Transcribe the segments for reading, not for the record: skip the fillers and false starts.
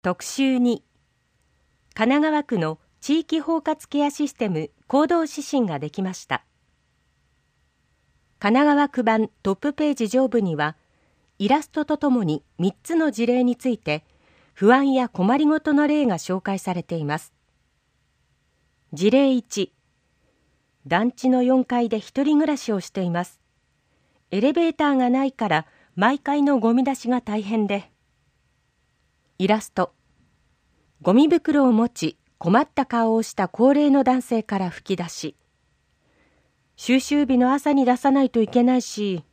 特集2、神奈川区の地域包括ケアシステム行動指針ができました。神奈川区版トップページ上部には、イラストとともに3つの事例について、不安や困りごとの例が紹介されています。事例1、団地の4階で一人暮らしをしています。エレベーターがないから毎回のゴミ出しが大変で。イラスト、ゴミ袋を持ち困った顔をした高齢の男性から吹き出し、収集日の朝に出さないといけないし。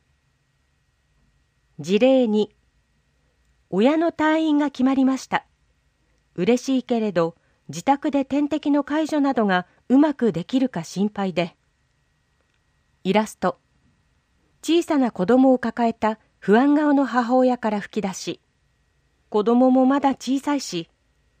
事例2、親の退院が決まりました。嬉しいけれど自宅で点滴の介助などがうまくできるか心配で。イラスト、小さな子供を抱えた不安顔の母親から吹き出し、子供もまだ小さいし。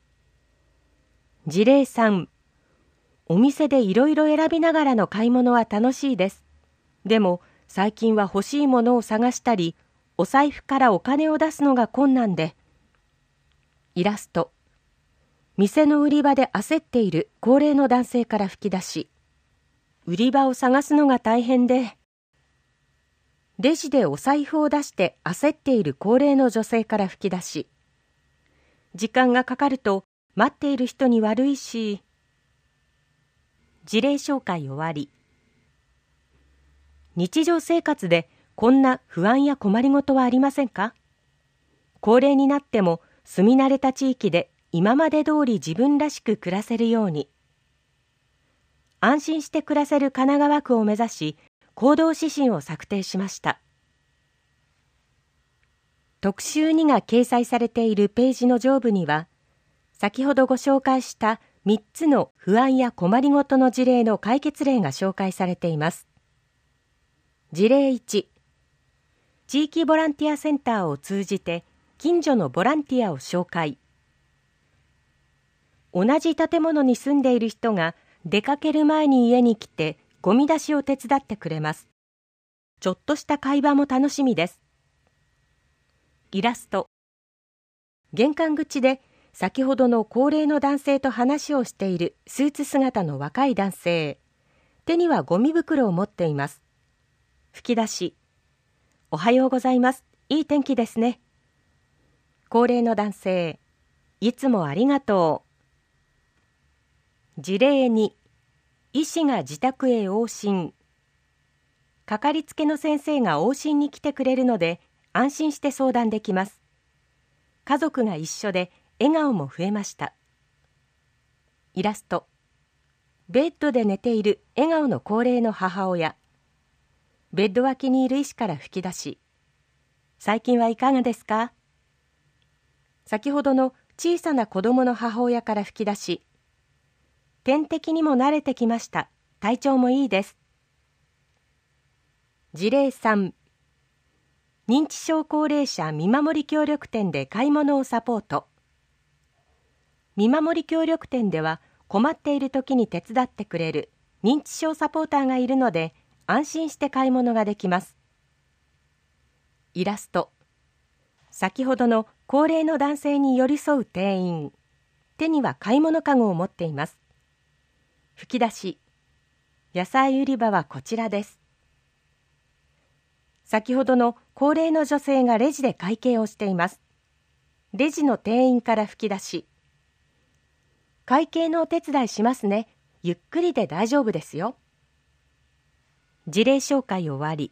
事例3、お店でいろいろ選びながらの買い物は楽しいです。でも最近は欲しいものを探したり、お財布からお金を出すのが困難で。イラスト、店の売り場で焦っている高齢の男性から吹き出し、売り場を探すのが大変で。レジでお財布を出して焦っている高齢の女性から吹き出し、時間がかかると待っている人に悪いし。事例紹介終わり。日常生活でこんな不安や困りごとはありませんか？高齢になっても住み慣れた地域で今まで通り自分らしく暮らせるように。安心して暮らせる神奈川区を目指し、行動指針を策定しました。特集2が掲載されているページの上部には、先ほどご紹介した3つの不安や困りごとの事例の解決例が紹介されています。事例1、地域ボランティアセンターを通じて近所のボランティアを紹介。同じ建物に住んでいる人が出かける前に家に来てゴミ出しを手伝ってくれます。ちょっとした会話も楽しみです。イラスト、玄関口で先ほどの高齢の男性と話をしているスーツ姿の若い男性。手にはゴミ袋を持っています。吹き出し、おはようございます。いい天気ですね。高齢の男性、いつもありがとう。事例2、医師が自宅へ往診。かかりつけの先生が往診に来てくれるので安心して相談できます。家族が一緒で笑顔も増えました。イラスト、ベッドで寝ている笑顔の高齢の母親。ベッド脇にいる医師から吹き出し、最近はいかがですか？先ほどの小さな子供の母親から吹き出し、点滴にも慣れてきました。体調もいいです。事例3、認知症高齢者見守り協力店で買い物をサポート。見守り協力店では困っている時に手伝ってくれる認知症サポーターがいるので安心して買い物ができます。イラスト、先ほどの高齢の男性に寄り添う店員。手には買い物かごを持っています。吹き出し、野菜売り場はこちらです。先ほどの高齢の女性がレジで会計をしています。レジの店員から吹き出し、会計のお手伝いしますね。ゆっくりで大丈夫ですよ。事例紹介終わり。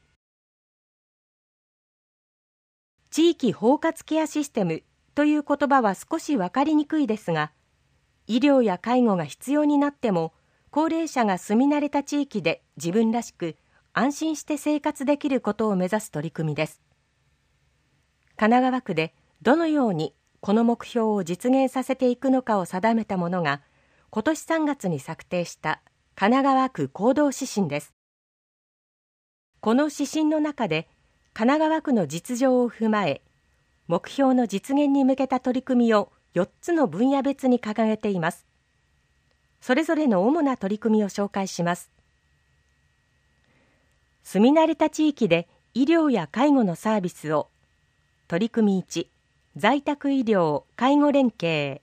地域包括ケアシステムという言葉は少し分かりにくいですが、医療や介護が必要になっても、高齢者が住み慣れた地域で自分らしく安心して生活できることを目指す取り組みです。神奈川区でどのようにこの目標を実現させていくのかを定めたものが、今年3月に策定した神奈川区行動指針です。この指針の中で、神奈川区の実情を踏まえ、目標の実現に向けた取り組みを4つの分野別に掲げています。それぞれの主な取り組みを紹介します。住み慣れた地域で医療や介護のサービスを。取り組み1、 在宅医療・介護連携。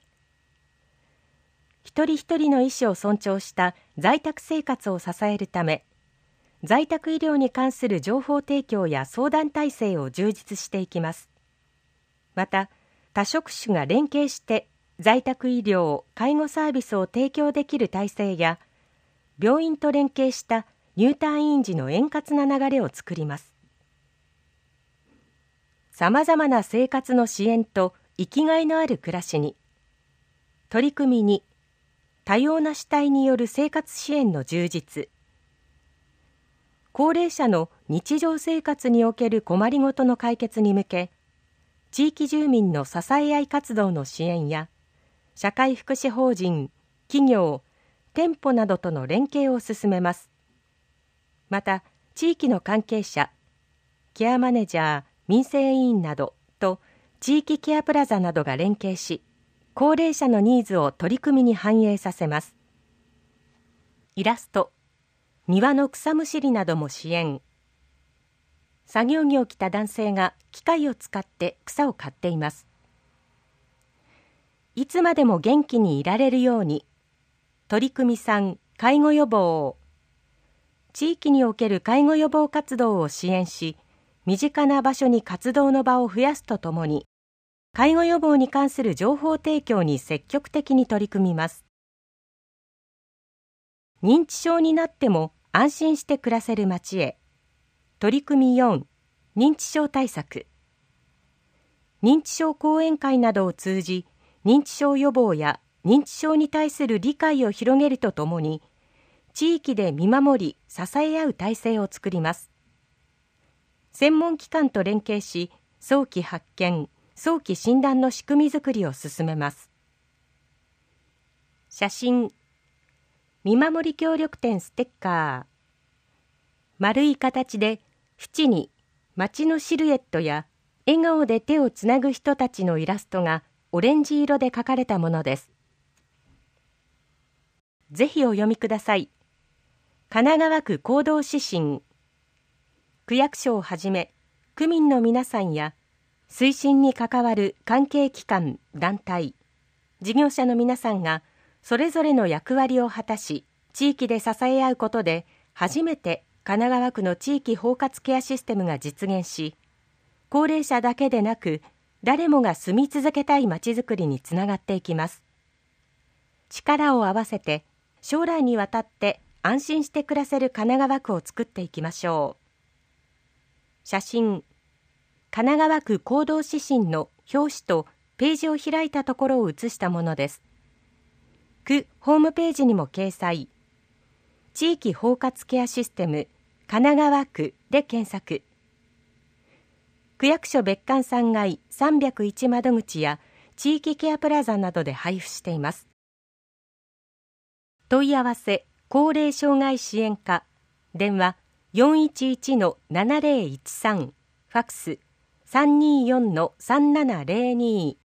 一人一人の意思を尊重した在宅生活を支えるため、在宅医療に関する情報提供や相談体制を充実していきます。また、多職種が連携して在宅医療・介護サービスを提供できる体制や、病院と連携した入退院時の円滑な流れを作ります。さまざまな生活の支援と生きがいのある暮らしに。取り組み2、多様な主体による生活支援の充実。高齢者の日常生活における困りごとの解決に向け、地域住民の支え合い活動の支援や、社会福祉法人、企業、店舗などとの連携を進めます。また、地域の関係者、ケアマネジャー、民生委員などと地域ケアプラザなどが連携し、高齢者のニーズを取り組みに反映させます。イラスト、庭の草むしりなども支援。作業着を着た男性が機械を使って草を刈っています。いつまでも元気にいられるように。取り組み3、介護予防。地域における介護予防活動を支援し、身近な場所に活動の場を増やすとともに、介護予防に関する情報提供に積極的に取り組みます。認知症になっても安心して暮らせる街へ。取り組み4、認知症対策。認知症講演会などを通じ、認知症予防や認知症に対する理解を広げるとともに、地域で見守り、支え合う体制を作ります。専門機関と連携し、早期発見、早期診断の仕組みづくりを進めます。写真、見守り協力店ステッカー。丸い形で、縁に街のシルエットや笑顔で手をつなぐ人たちのイラストがオレンジ色で描かれたものです。ぜひお読みください。神奈川区行動指針。区役所をはじめ、区民の皆さんや、推進に関わる関係機関、団体、事業者の皆さんが、それぞれの役割を果たし、地域で支え合うことで、初めて神奈川区の地域包括ケアシステムが実現し、高齢者だけでなく、誰もが住み続けたいまちづくりにつながっていきます。力を合わせて、将来にわたって安心して暮らせる神奈川区を作っていきましょう。写真、神奈川区行動指針の表紙とページを開いたところを写したものです。区ホームページにも掲載。地域包括ケアシステム神奈川区で検索。区役所別館3階301窓口や地域ケアプラザなどで配布しています。問い合わせ高齢障害支援課、電話411-7013、ファックス324-3702。